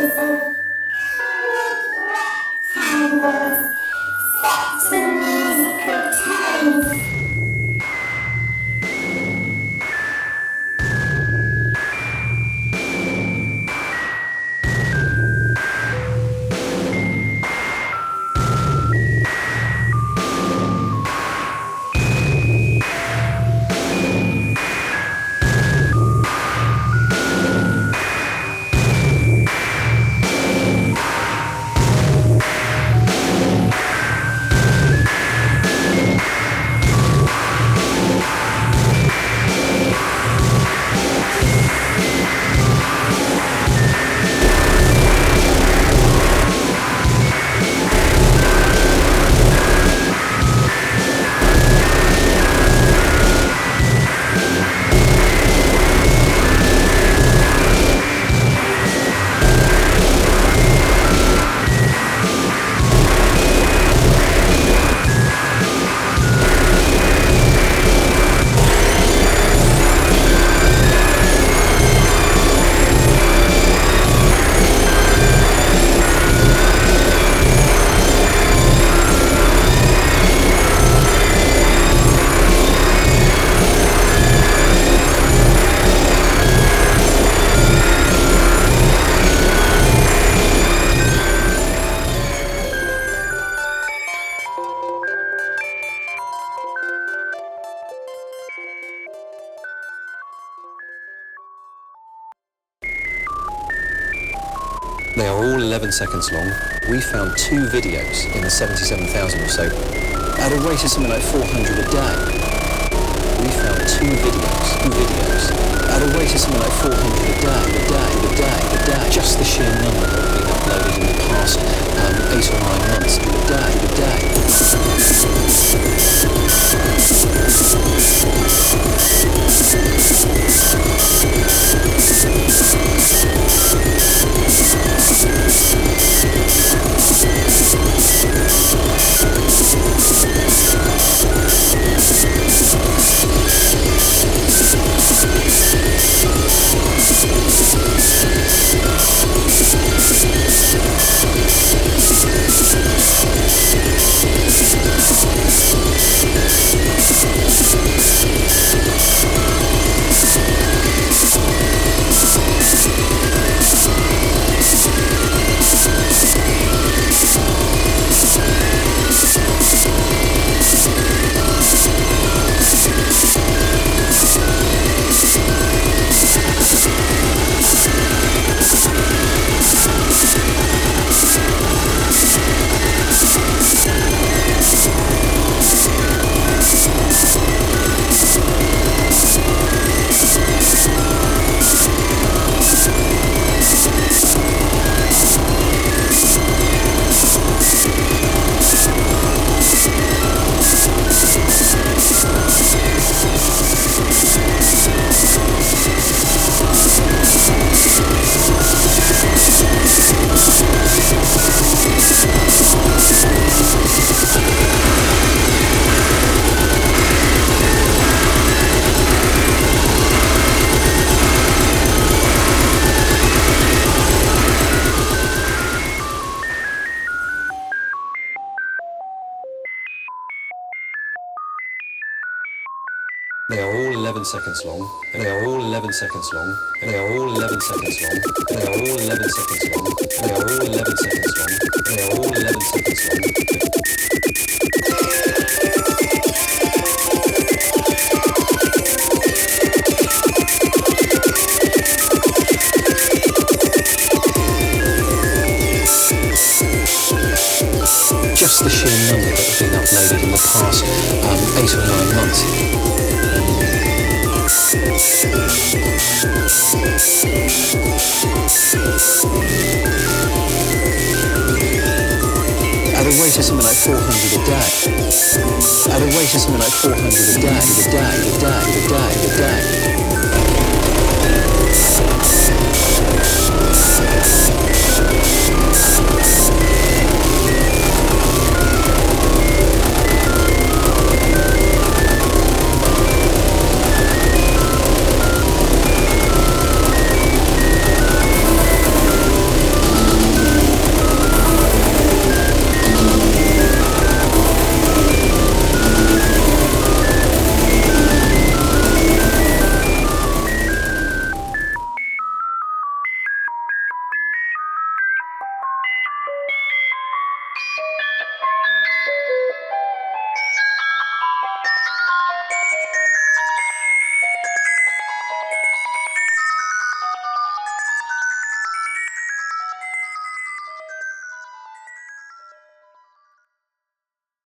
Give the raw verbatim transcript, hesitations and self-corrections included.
They are all eleven seconds long. We found two videos in the seventy-seven thousand or so at a rate of something like four hundred a day. We found two videos, two videos at a rate of something like four hundred a day, a day, a day, a day. Just the sheer number that have been uploaded in the past um, eight or nine months, a day, a day. They are all eleven seconds long. They are all eleven seconds long. They are all eleven seconds long. They are all eleven seconds long. They are all eleven seconds long. They are all eleven seconds long. Just the sheer number that have been uploaded in the past um, eight or nine months. At a rate of something like four hundred a day. At a rate of something like four hundred a day, a day, a day, a day, a day.